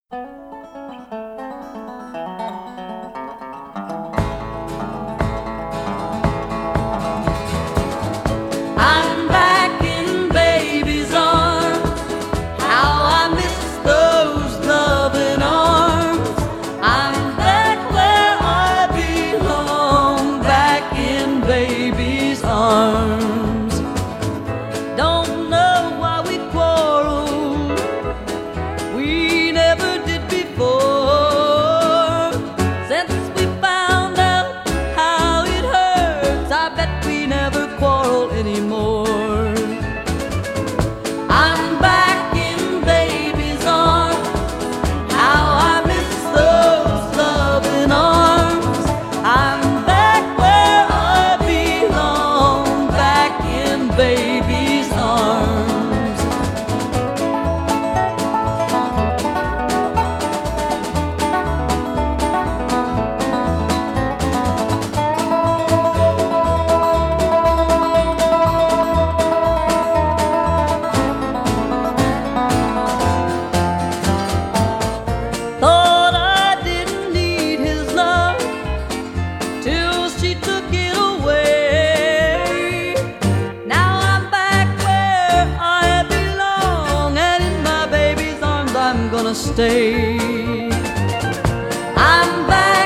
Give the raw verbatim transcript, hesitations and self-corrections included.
I'm back in baby's arms. How I miss those loving arms. I'm back where I belong, back in baby's arms. Don't know why we quarreled, we never did before. Since we found out how it hurts, I bet we never quarrel anymore. I'm back in baby's arms. How I miss those loving arms. I'm back where I belong, back in baby's arms. Thought I didn't need his love till she took it away. Now I'm back where I belong, and in my baby's arms I'm gonna stay. I'm back